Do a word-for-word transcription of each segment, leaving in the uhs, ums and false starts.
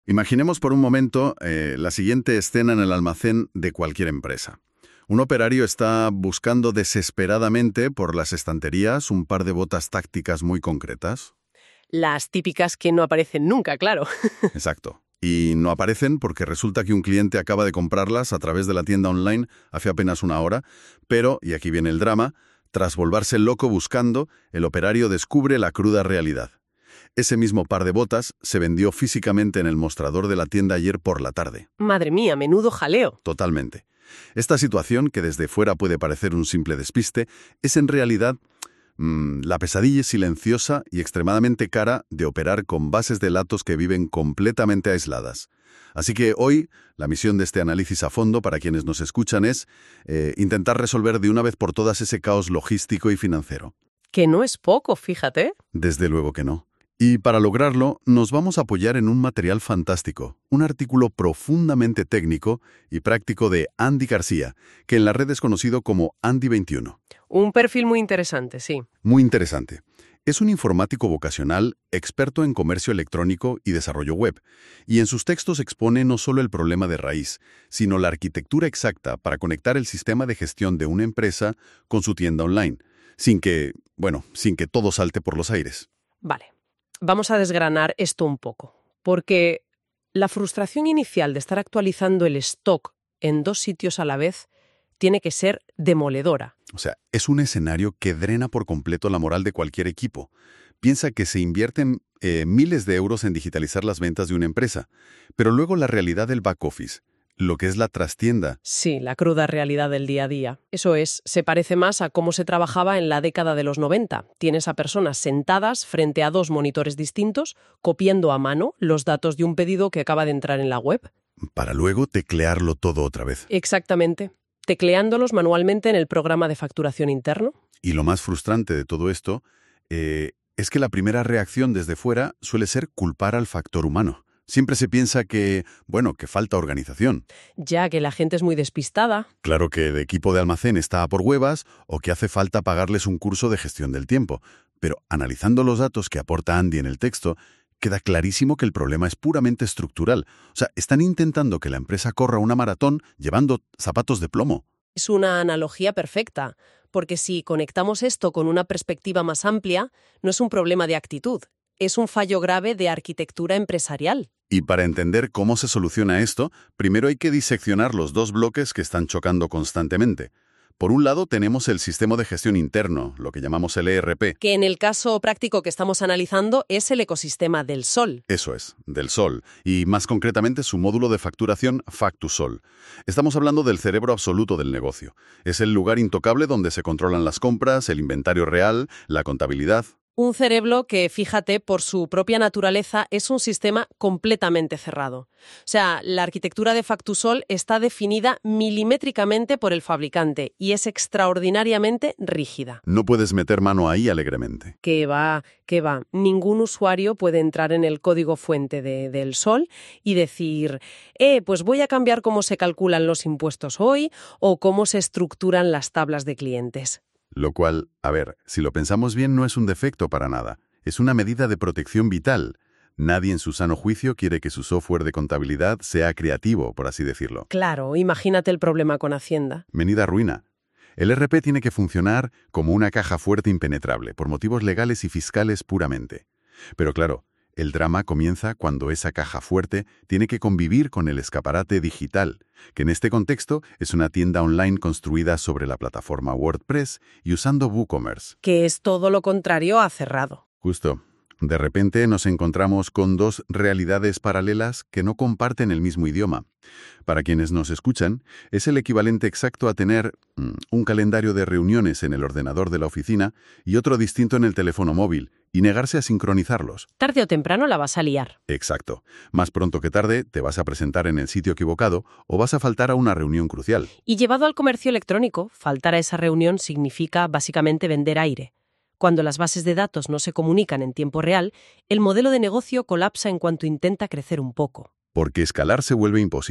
Imaginemos por un momento eh, la siguiente escena en el almacén de cualquier empresa. Un operario está buscando desesperadamente por las estanterías un par de botas tácticas muy concretas. Las típicas que no aparecen nunca, claro. Exacto. Y no aparecen porque resulta que un cliente acaba de comprarlas a través de la tienda online hace apenas una hora, pero, y aquí viene el drama, tras volverse loco buscando, el operario descubre la cruda realidad. Ese mismo par de botas se vendió físicamente en el mostrador de la tienda ayer por la tarde. Madre mía, menudo jaleo. Totalmente. Esta situación, que desde fuera puede parecer un simple despiste, es en realidad mmm, la pesadilla silenciosa y extremadamente cara de operar con bases de datos que viven completamente aisladas. Así que hoy, la misión de este análisis a fondo para quienes nos escuchan es eh, intentar resolver de una vez por todas ese caos logístico y financiero. Que no es poco, fíjate. Desde luego que no. Y para lograrlo, nos vamos a apoyar en un material fantástico, un artículo profundamente técnico y práctico de Andy García, que en la red es conocido como Andy veintiuno. Un perfil muy interesante, sí. Muy interesante. Es un informático vocacional, experto en comercio electrónico y desarrollo web, y en sus textos expone no solo el problema de raíz, sino la arquitectura exacta para conectar el sistema de gestión de una empresa con su tienda online, sin que, bueno, sin que todo salte por los aires. Vale. Vamos a desgranar esto un poco, porque la frustración inicial de estar actualizando el stock en dos sitios a la vez tiene que ser demoledora. O sea, es un escenario que drena por completo la moral de cualquier equipo. Piensa que se invierten eh, miles de euros en digitalizar las ventas de una empresa, pero luego la realidad del back office, lo que es la trastienda. Sí, la cruda realidad del día a día. Eso es, se parece más a cómo se trabajaba en la década de los noventa. Tienes a personas sentadas frente a dos monitores distintos, copiando a mano los datos de un pedido que acaba de entrar en la web. Para luego teclearlo todo otra vez. Exactamente. Tecleándolos manualmente en el programa de facturación interno. Y lo más frustrante de todo esto eh, es que la primera reacción desde fuera suele ser culpar al factor humano. Siempre se piensa que, bueno, que falta organización. Ya que la gente es muy despistada. Claro que el equipo de almacén está por huevas o que hace falta pagarles un curso de gestión del tiempo. Pero analizando los datos que aporta Andy en el texto, queda clarísimo que el problema es puramente estructural. O sea, están intentando que la empresa corra una maratón llevando zapatos de plomo. Es una analogía perfecta, porque si conectamos esto con una perspectiva más amplia, no es un problema de actitud, es un fallo grave de arquitectura empresarial. Y para entender cómo se soluciona esto, primero hay que diseccionar los dos bloques que están chocando constantemente. Por un lado tenemos el sistema de gestión interno, lo que llamamos el E R P. Que en el caso práctico que estamos analizando es el ecosistema del Sol. Eso es, del Sol, y más concretamente su módulo de facturación FactuSol. Estamos hablando del cerebro absoluto del negocio. Es el lugar intocable donde se controlan las compras, el inventario real, la contabilidad. Un cerebro que, fíjate, por su propia naturaleza es un sistema completamente cerrado. O sea, la arquitectura de FactuSol está definida milimétricamente por el fabricante y es extraordinariamente rígida. No puedes meter mano ahí alegremente. Que va, que va. Ningún usuario puede entrar en el código fuente de, del Sol y decir, eh, pues voy a cambiar cómo se calculan los impuestos hoy o cómo se estructuran las tablas de clientes. Lo cual, a ver, si lo pensamos bien, no es un defecto para nada. Es una medida de protección vital. Nadie en su sano juicio quiere que su software de contabilidad sea creativo, por así decirlo. Claro, imagínate el problema con Hacienda. Venida ruina. El E R P tiene que funcionar como una caja fuerte impenetrable, por motivos legales y fiscales puramente. Pero claro, el drama comienza cuando esa caja fuerte tiene que convivir con el escaparate digital, que en este contexto es una tienda online construida sobre la plataforma WordPress y usando WooCommerce. Que es todo lo contrario a cerrado. Justo. De repente nos encontramos con dos realidades paralelas que no comparten el mismo idioma. Para quienes nos escuchan, es el equivalente exacto a tener mm, un calendario de reuniones en el ordenador de la oficina y otro distinto en el teléfono móvil, y negarse a sincronizarlos. Tarde o temprano la vas a liar. Exacto. Más pronto que tarde te vas a presentar en el sitio equivocado o vas a faltar a una reunión crucial. Y llevado al comercio electrónico, faltar a esa reunión significa básicamente vender aire. Cuando las bases de datos no se comunican en tiempo real, el modelo de negocio colapsa en cuanto intenta crecer un poco. Porque escalar se vuelve imposible.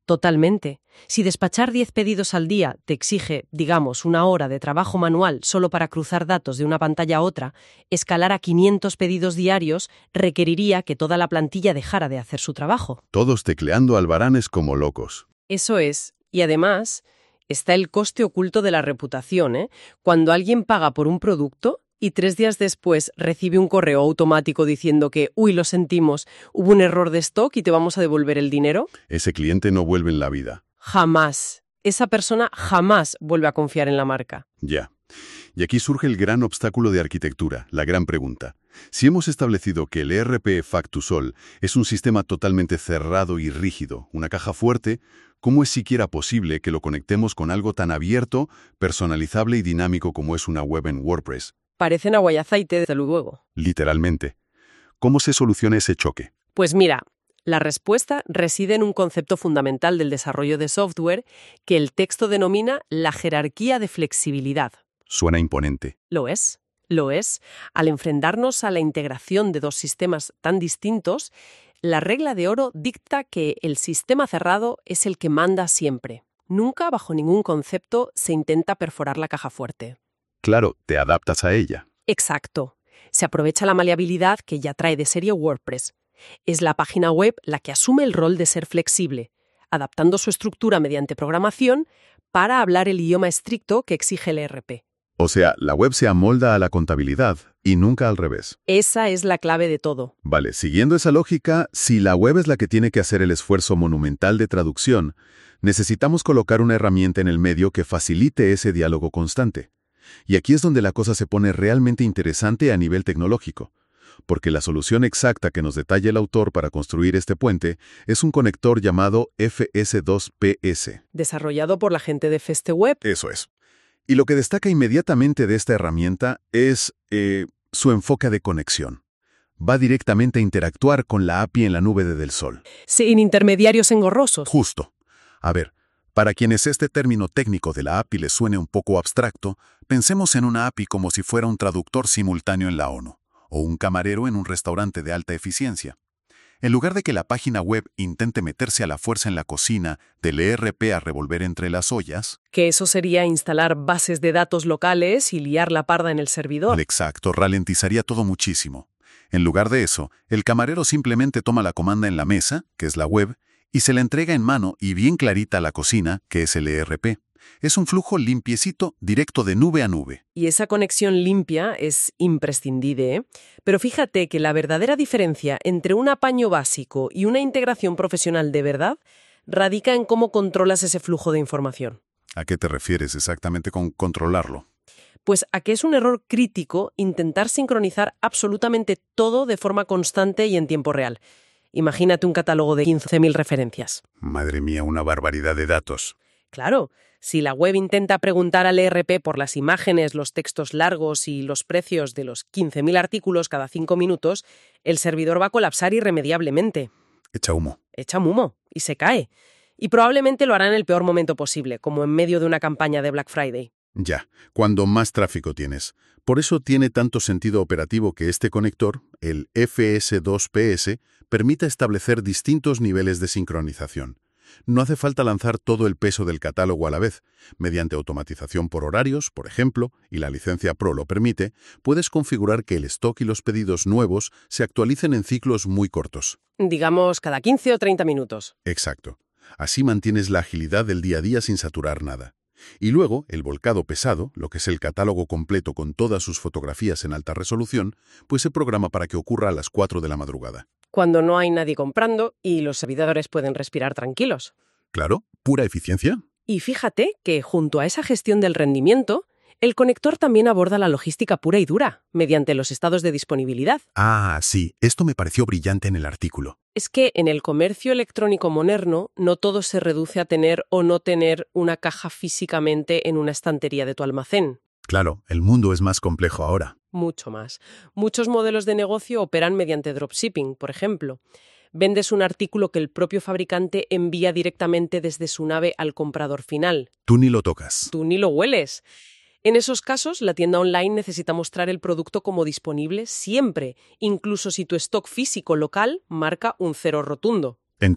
Totalmente. Si despachar diez pedidos al día te exige, digamos, una hora de trabajo manual solo para cruzar datos de una pantalla a otra, escalar a quinientos pedidos diarios requeriría que toda la plantilla dejara de hacer su trabajo. Todos tecleando albaranes como locos. Eso es. Y además, está el coste oculto de la reputación, ¿eh? Cuando alguien paga por un producto y tres días después recibe un correo automático diciendo que, uy, lo sentimos, hubo un error de stock y te vamos a devolver el dinero. Ese cliente no vuelve en la vida. Jamás. Esa persona jamás vuelve a confiar en la marca. Ya. Y aquí surge el gran obstáculo de arquitectura, la gran pregunta. Si hemos establecido que el E R P Factusol es un sistema totalmente cerrado y rígido, una caja fuerte, ¿cómo es siquiera posible que lo conectemos con algo tan abierto, personalizable y dinámico como es una web en WordPress? Parecen agua y aceite, desde luego. Literalmente. ¿Cómo se soluciona ese choque? Pues mira, la respuesta reside en un concepto fundamental del desarrollo de software que el texto denomina la jerarquía de flexibilidad. Suena imponente. Lo es, lo es. Al enfrentarnos a la integración de dos sistemas tan distintos, la regla de oro dicta que el sistema cerrado es el que manda siempre. Nunca, bajo ningún concepto, se intenta perforar la caja fuerte. Claro, te adaptas a ella. Exacto. Se aprovecha la maleabilidad que ya trae de serie WordPress. Es la página web la que asume el rol de ser flexible, adaptando su estructura mediante programación para hablar el idioma estricto que exige el E R P. O sea, la web se amolda a la contabilidad y nunca al revés. Esa es la clave de todo. Vale, siguiendo esa lógica, si la web es la que tiene que hacer el esfuerzo monumental de traducción, necesitamos colocar una herramienta en el medio que facilite ese diálogo constante. Y aquí es donde la cosa se pone realmente interesante a nivel tecnológico, porque la solución exacta que nos detalla el autor para construir este puente es un conector llamado F S dos P S. Desarrollado por la gente de FesteWeb. Eso es. Y lo que destaca inmediatamente de esta herramienta es eh, su enfoque de conexión. Va directamente a interactuar con la A P I en la nube de Del Sol. Sin intermediarios engorrosos. Justo. A ver, para quienes este término técnico de la A P I les suene un poco abstracto, pensemos en una A P I como si fuera un traductor simultáneo en la ONU, o un camarero en un restaurante de alta eficiencia. En lugar de que la página web intente meterse a la fuerza en la cocina del E R P a revolver entre las ollas... Que eso sería instalar bases de datos locales y liar la parda en el servidor. Exacto, ralentizaría todo muchísimo. En lugar de eso, el camarero simplemente toma la comanda en la mesa, que es la web, y se la entrega en mano y bien clarita a la cocina, que es el E R P. Es un flujo limpiecito, directo de nube a nube. Y esa conexión limpia es imprescindible, ¿eh? Pero fíjate que la verdadera diferencia entre un apaño básico y una integración profesional de verdad radica en cómo controlas ese flujo de información. ¿A qué te refieres exactamente con controlarlo? Pues a que es un error crítico intentar sincronizar absolutamente todo de forma constante y en tiempo real. Imagínate un catálogo de quince mil referencias. Madre mía, una barbaridad de datos. Claro, si la web intenta preguntar al E R P por las imágenes, los textos largos y los precios de los quince mil artículos cada cinco minutos, el servidor va a colapsar irremediablemente. Echa humo. Echa humo y se cae. Y probablemente lo hará en el peor momento posible, como en medio de una campaña de Black Friday. Ya, cuando más tráfico tienes. Por eso tiene tanto sentido operativo que este conector, el F S dos P S, permita establecer distintos niveles de sincronización. No hace falta lanzar todo el peso del catálogo a la vez. Mediante automatización por horarios, por ejemplo, y la licencia Pro lo permite, puedes configurar que el stock y los pedidos nuevos se actualicen en ciclos muy cortos. Digamos cada quince o treinta minutos. Exacto. Así mantienes la agilidad del día a día sin saturar nada. Y luego, el volcado pesado, lo que es el catálogo completo con todas sus fotografías en alta resolución, pues se programa para que ocurra a las cuatro de la madrugada. Cuando no hay nadie comprando y los servidores pueden respirar tranquilos. Claro, pura eficiencia. Y fíjate que junto a esa gestión del rendimiento, el conector también aborda la logística pura y dura, mediante los estados de disponibilidad. Ah, sí, esto me pareció brillante en el artículo. Es que en el comercio electrónico moderno no todo se reduce a tener o no tener una caja físicamente en una estantería de tu almacén. Claro, el mundo es más complejo ahora. Mucho más. Muchos modelos de negocio operan mediante dropshipping, por ejemplo. Vendes un artículo que el propio fabricante envía directamente desde su nave al comprador final. Tú ni lo tocas. Tú ni lo hueles. En esos casos, la tienda online necesita mostrar el producto como disponible siempre, incluso si tu stock físico local marca un cero rotundo. Entiendo.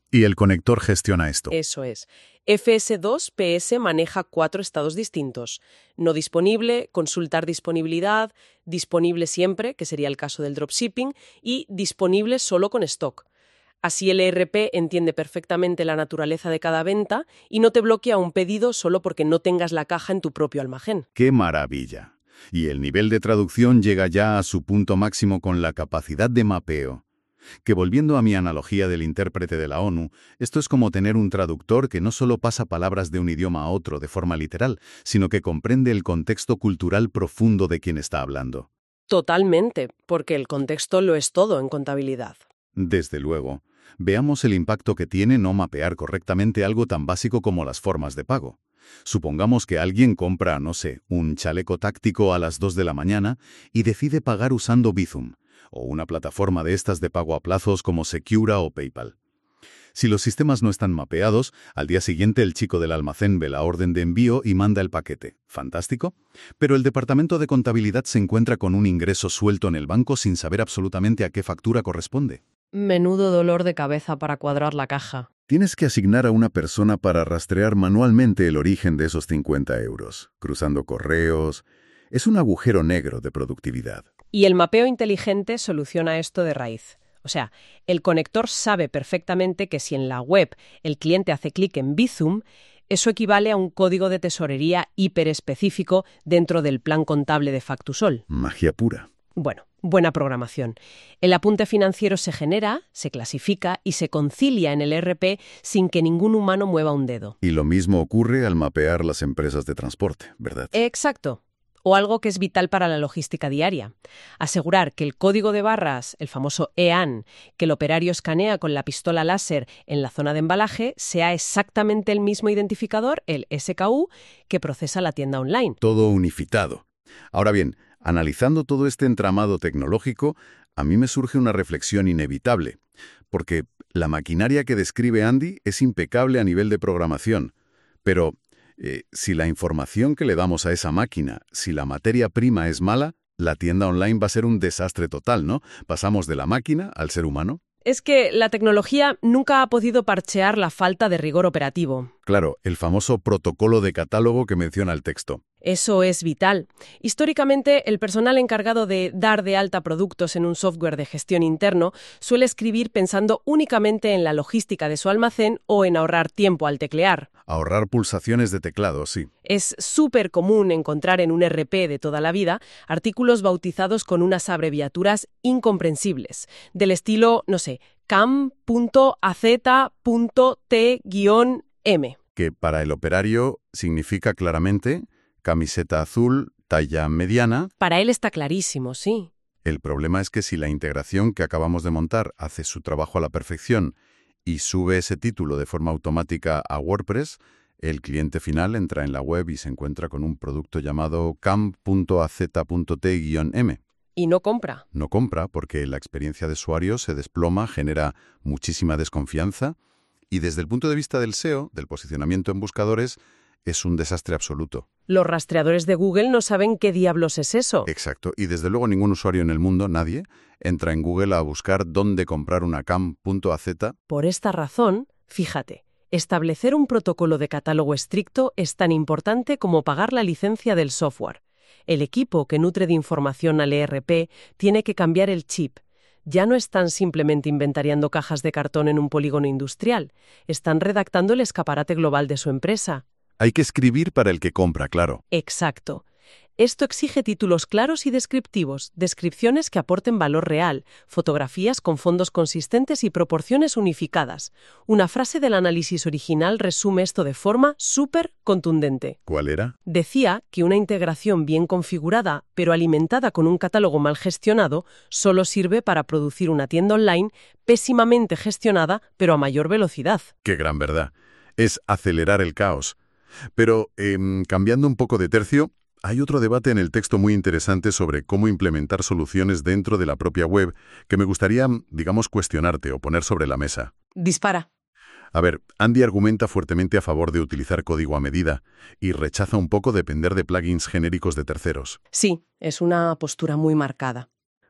Y el conector gestiona esto. Eso es. F S dos P S maneja cuatro estados distintos. No disponible, consultar disponibilidad, disponible siempre, que sería el caso del dropshipping, y disponible solo con stock. Así el E R P entiende perfectamente la naturaleza de cada venta y no te bloquea un pedido solo porque no tengas la caja en tu propio almacén. ¡Qué maravilla! Y el nivel de traducción llega ya a su punto máximo con la capacidad de mapeo. Que volviendo a mi analogía del intérprete de la ONU, esto es como tener un traductor que no solo pasa palabras de un idioma a otro de forma literal, sino que comprende el contexto cultural profundo de quien está hablando. Totalmente, porque el contexto lo es todo en contabilidad. Desde luego. Veamos el impacto que tiene no mapear correctamente algo tan básico como las formas de pago. Supongamos que alguien compra, no sé, un chaleco táctico a las dos de la mañana y decide pagar usando Bizum, o una plataforma de estas de pago a plazos como Secura o PayPal. Si los sistemas no están mapeados, al día siguiente el chico del almacén ve la orden de envío y manda el paquete. Fantástico. Pero el departamento de contabilidad se encuentra con un ingreso suelto en el banco sin saber absolutamente a qué factura corresponde. Menudo dolor de cabeza para cuadrar la caja. Tienes que asignar a una persona para rastrear manualmente el origen de esos cincuenta euros, cruzando correos. Es un agujero negro de productividad. Y el mapeo inteligente soluciona esto de raíz. O sea, el conector sabe perfectamente que si en la web el cliente hace clic en Bizum, eso equivale a un código de tesorería hiperespecífico dentro del plan contable de Factusol. Magia pura. Bueno, buena programación. El apunte financiero se genera, se clasifica y se concilia en el E R P sin que ningún humano mueva un dedo. Y lo mismo ocurre al mapear las empresas de transporte, ¿verdad? Exacto. O algo que es vital para la logística diaria. Asegurar que el código de barras, el famoso E A N, que el operario escanea con la pistola láser en la zona de embalaje, sea exactamente el mismo identificador, el S K U, que procesa la tienda online. Todo unificado. Ahora bien, analizando todo este entramado tecnológico, a mí me surge una reflexión inevitable, porque la maquinaria que describe Andy es impecable a nivel de programación, pero Eh, si la información que le damos a esa máquina, si la materia prima es mala, la tienda online va a ser un desastre total, ¿no? Pasamos de la máquina al ser humano. Es que la tecnología nunca ha podido parchear la falta de rigor operativo. Claro, el famoso protocolo de catálogo que menciona el texto. Eso es vital. Históricamente, el personal encargado de dar de alta productos en un software de gestión interno suele escribir pensando únicamente en la logística de su almacén o en ahorrar tiempo al teclear. Ahorrar pulsaciones de teclado, sí. Es súper común encontrar en un E R P de toda la vida artículos bautizados con unas abreviaturas incomprensibles, del estilo, no sé, cam punto a z punto t guión m. Que para el operario significa claramente camiseta azul, talla mediana. Para él está clarísimo, sí. El problema es que si la integración que acabamos de montar hace su trabajo a la perfección y sube ese título de forma automática a WordPress, el cliente final entra en la web y se encuentra con un producto llamado cam punto a z punto t guión m. Y no compra. No compra porque la experiencia de usuario se desploma, genera muchísima desconfianza y desde el punto de vista del S E O, del posicionamiento en buscadores, es un desastre absoluto. Los rastreadores de Google no saben qué diablos es eso. Exacto. Y desde luego ningún usuario en el mundo, nadie, entra en Google a buscar dónde comprar una cam punto a z. Por esta razón, fíjate, establecer un protocolo de catálogo estricto es tan importante como pagar la licencia del software. El equipo que nutre de información al E R P tiene que cambiar el chip. Ya no están simplemente inventariando cajas de cartón en un polígono industrial, están redactando el escaparate global de su empresa. Hay que escribir para el que compra, claro. Exacto. Esto exige títulos claros y descriptivos, descripciones que aporten valor real, fotografías con fondos consistentes y proporciones unificadas. Una frase del análisis original resume esto de forma súper contundente. ¿Cuál era? Decía que una integración bien configurada, pero alimentada con un catálogo mal gestionado, solo sirve para producir una tienda online pésimamente gestionada, pero a mayor velocidad. ¡Qué gran verdad! Es acelerar el caos. Pero, eh, cambiando un poco de tercio, hay otro debate en el texto muy interesante sobre cómo implementar soluciones dentro de la propia web que me gustaría, digamos, cuestionarte o poner sobre la mesa. Dispara. A ver, Andy argumenta fuertemente a favor de utilizar código a medida y rechaza un poco depender de plugins genéricos de terceros. Sí, es una postura muy marcada.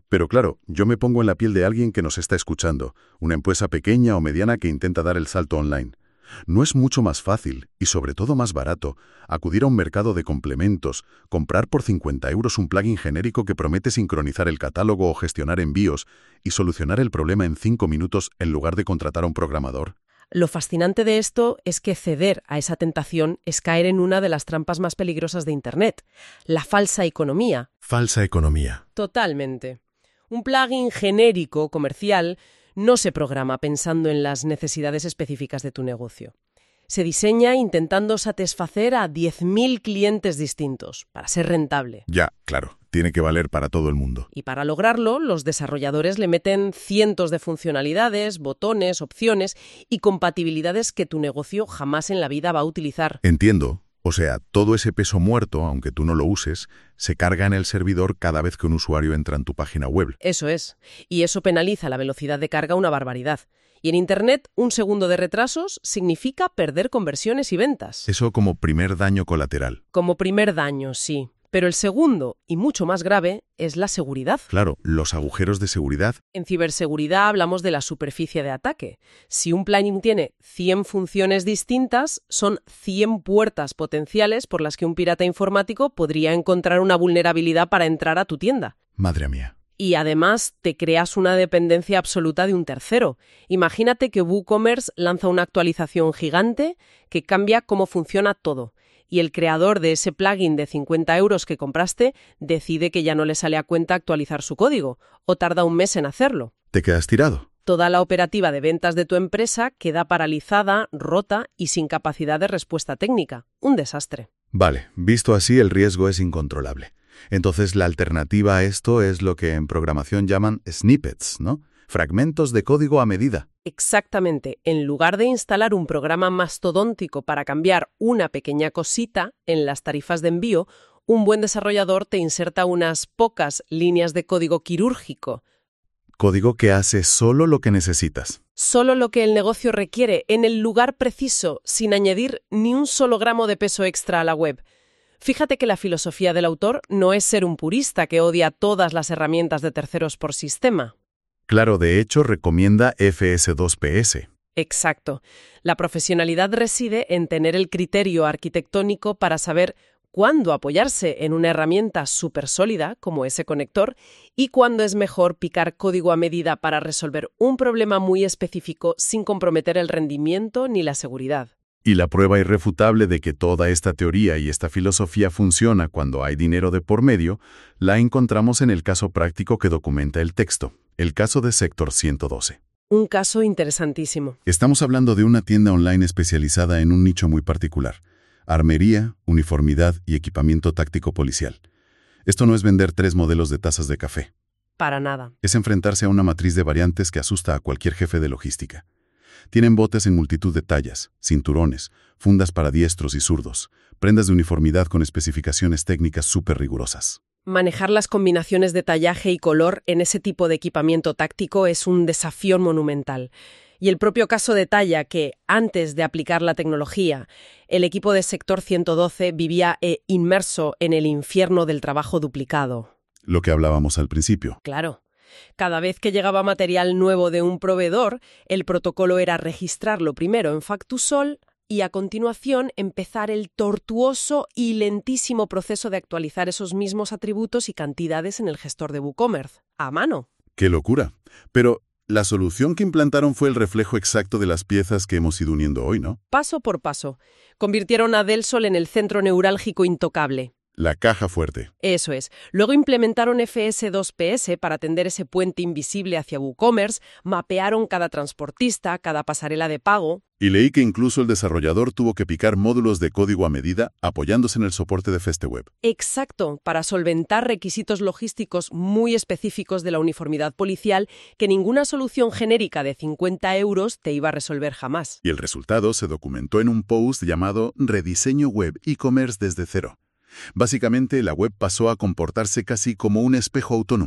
Pero claro, yo me pongo en la piel de alguien que nos está escuchando, una empresa pequeña o mediana que intenta dar el salto online. ¿No es mucho más fácil, y sobre todo más barato, acudir a un mercado de complementos, comprar por cincuenta euros un plugin genérico que promete sincronizar el catálogo o gestionar envíos y solucionar el problema en cinco minutos en lugar de contratar a un programador? Lo fascinante de esto es que ceder a esa tentación es caer en una de las trampas más peligrosas de Internet, la falsa economía. Falsa economía. Totalmente. Un plugin genérico, comercial, no se programa pensando en las necesidades específicas de tu negocio. Se diseña intentando satisfacer a diez mil clientes distintos, para ser rentable. Ya, claro, tiene que valer para todo el mundo. Y para lograrlo, los desarrolladores le meten cientos de funcionalidades, botones, opciones y compatibilidades que tu negocio jamás en la vida va a utilizar. Entiendo. O sea, todo ese peso muerto, aunque tú no lo uses, se carga en el servidor cada vez que un usuario entra en tu página web. Eso es. Y eso penaliza la velocidad de carga una barbaridad. Y en Internet, un segundo de retrasos significa perder conversiones y ventas. Eso como primer daño colateral. Como primer daño, sí. Pero el segundo, y mucho más grave, es la seguridad. Claro, los agujeros de seguridad. En ciberseguridad hablamos de la superficie de ataque. Si un plugin tiene cien funciones distintas, son cien puertas potenciales por las que un pirata informático podría encontrar una vulnerabilidad para entrar a tu tienda. Madre mía. Y además te creas una dependencia absoluta de un tercero. Imagínate que WooCommerce lanza una actualización gigante que cambia cómo funciona todo. Y el creador de ese plugin de cincuenta euros que compraste decide que ya no le sale a cuenta actualizar su código, o tarda un mes en hacerlo. Te quedas tirado. Toda la operativa de ventas de tu empresa queda paralizada, rota y sin capacidad de respuesta técnica. Un desastre. Vale, visto así el riesgo es incontrolable. Entonces la alternativa a esto es lo que en programación llaman snippets, ¿no? Fragmentos de código a medida. Exactamente. En lugar de instalar un programa mastodóntico para cambiar una pequeña cosita en las tarifas de envío, un buen desarrollador te inserta unas pocas líneas de código quirúrgico. Código que hace solo lo que necesitas. Solo lo que el negocio requiere, en el lugar preciso, sin añadir ni un solo gramo de peso extra a la web. Fíjate que la filosofía del autor no es ser un purista que odia todas las herramientas de terceros por sistema. Claro, de hecho, recomienda F S dos P S. Exacto. La profesionalidad reside en tener el criterio arquitectónico para saber cuándo apoyarse en una herramienta súper sólida, como ese conector, y cuándo es mejor picar código a medida para resolver un problema muy específico sin comprometer el rendimiento ni la seguridad. Y la prueba irrefutable de que toda esta teoría y esta filosofía funciona cuando hay dinero de por medio, la encontramos en el caso práctico que documenta el texto, el caso de Sector ciento doce. Un caso interesantísimo. Estamos hablando de una tienda online especializada en un nicho muy particular: armería, uniformidad y equipamiento táctico policial. Esto no es vender tres modelos de tazas de café. Para nada. Es enfrentarse a una matriz de variantes que asusta a cualquier jefe de logística. Tienen botes en multitud de tallas, cinturones, fundas para diestros y zurdos, prendas de uniformidad con especificaciones técnicas súper rigurosas. Manejar las combinaciones de tallaje y color en ese tipo de equipamiento táctico es un desafío monumental. Y el propio caso detalla que, antes de aplicar la tecnología, el equipo de Sector ciento doce vivía eh, inmerso en el infierno del trabajo duplicado. Lo que hablábamos al principio. Claro. Cada vez que llegaba material nuevo de un proveedor, el protocolo era registrarlo primero en Factusol y a continuación empezar el tortuoso y lentísimo proceso de actualizar esos mismos atributos y cantidades en el gestor de WooCommerce, a mano. ¡Qué locura! Pero la solución que implantaron fue el reflejo exacto de las piezas que hemos ido uniendo hoy, ¿no? Paso por paso. Convirtieron a Delsol en el centro neurálgico intocable. La caja fuerte. Eso es. Luego implementaron F S dos P S para tender ese puente invisible hacia WooCommerce, mapearon cada transportista, cada pasarela de pago. Y leí que incluso el desarrollador tuvo que picar módulos de código a medida apoyándose en el soporte de FesteWeb. Exacto, para solventar requisitos logísticos muy específicos de la uniformidad policial que ninguna solución genérica de cincuenta euros te iba a resolver jamás. Y el resultado se documentó en un post llamado Rediseño Web e-commerce desde cero. Básicamente, la web pasó a comportarse casi como un espejo autónomo.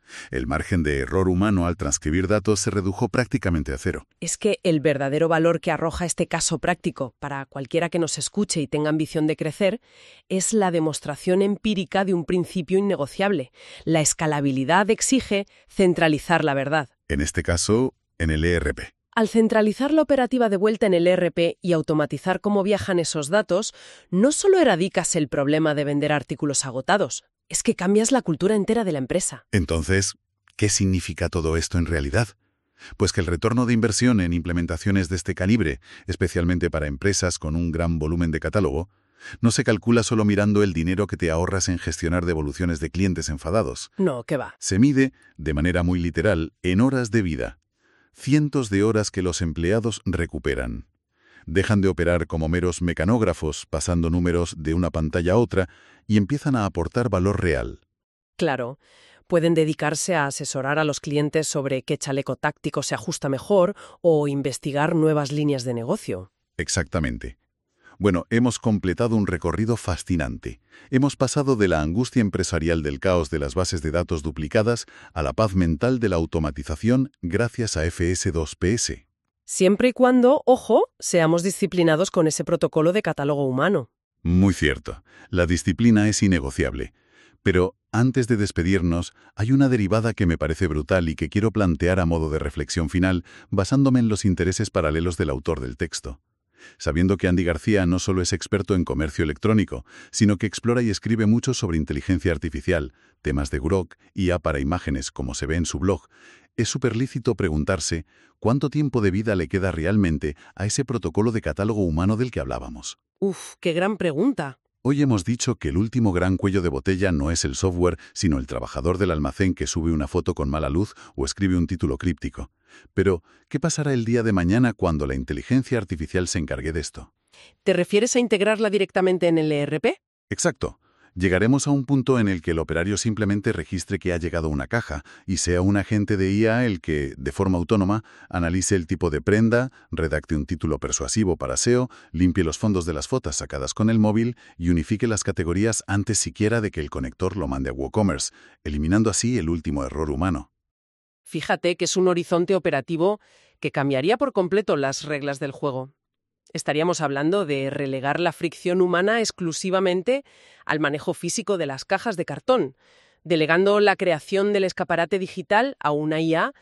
El margen de error humano al transcribir datos se redujo prácticamente a cero. Es que el verdadero valor que arroja este caso práctico para cualquiera que nos escuche y tenga ambición de crecer es la demostración empírica de un principio innegociable. La escalabilidad exige centralizar la verdad. En este caso, en el E R P. Al centralizar la operativa de vuelta en el E R P y automatizar cómo viajan esos datos, no solo eradicas el problema de vender artículos agotados, es que cambias la cultura entera de la empresa. Entonces, ¿qué significa todo esto en realidad? Pues que el retorno de inversión en implementaciones de este calibre, especialmente para empresas con un gran volumen de catálogo, no se calcula solo mirando el dinero que te ahorras en gestionar devoluciones de clientes enfadados. No, ¿qué va? Se mide, de manera muy literal, en horas de vida. Cientos de horas que los empleados recuperan. Dejan de operar como meros mecanógrafos, pasando números de una pantalla a otra, y empiezan a aportar valor real. Claro, pueden dedicarse a asesorar a los clientes sobre qué chaleco táctico se ajusta mejor o investigar nuevas líneas de negocio. Exactamente. Bueno, hemos completado un recorrido fascinante. Hemos pasado de la angustia empresarial del caos de las bases de datos duplicadas a la paz mental de la automatización gracias a F S dos P S. Siempre y cuando, ojo, seamos disciplinados con ese protocolo de catálogo humano. Muy cierto. La disciplina es innegociable. Pero antes de despedirnos, hay una derivada que me parece brutal y que quiero plantear a modo de reflexión final, basándome en los intereses paralelos del autor del texto. Sabiendo que Andy García no solo es experto en comercio electrónico, sino que explora y escribe mucho sobre inteligencia artificial, temas de Grok, I A para imágenes, como se ve en su blog, es súper lícito preguntarse cuánto tiempo de vida le queda realmente a ese protocolo de catálogo humano del que hablábamos. Uf, qué gran pregunta. Hoy hemos dicho que el último gran cuello de botella no es el software, sino el trabajador del almacén que sube una foto con mala luz o escribe un título críptico. Pero, ¿qué pasará el día de mañana cuando la inteligencia artificial se encargue de esto? ¿Te refieres a integrarla directamente en el E R P? Exacto. Llegaremos a un punto en el que el operario simplemente registre que ha llegado una caja y sea un agente de I A el que, de forma autónoma, analice el tipo de prenda, redacte un título persuasivo para S E O, limpie los fondos de las fotos sacadas con el móvil y unifique las categorías antes siquiera de que el conector lo mande a WooCommerce, eliminando así el último error humano. Fíjate que es un horizonte operativo que cambiaría por completo las reglas del juego. Estaríamos hablando de relegar la fricción humana exclusivamente al manejo físico de las cajas de cartón, delegando la creación del escaparate digital a una I A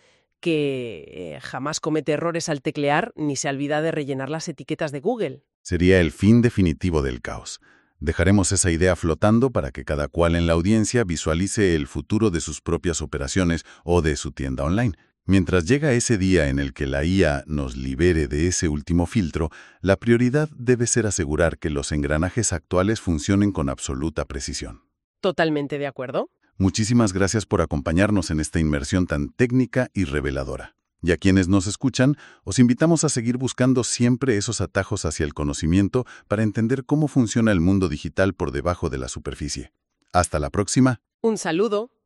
que eh, jamás comete errores al teclear ni se olvida de rellenar las etiquetas de Google. Sería el fin definitivo del caos. Dejaremos esa idea flotando para que cada cual en la audiencia visualice el futuro de sus propias operaciones o de su tienda online. Mientras llega ese día en el que la I A nos libere de ese último filtro, la prioridad debe ser asegurar que los engranajes actuales funcionen con absoluta precisión. Totalmente de acuerdo. Muchísimas gracias por acompañarnos en esta inmersión tan técnica y reveladora. Y a quienes nos escuchan, os invitamos a seguir buscando siempre esos atajos hacia el conocimiento para entender cómo funciona el mundo digital por debajo de la superficie. Hasta la próxima. Un saludo.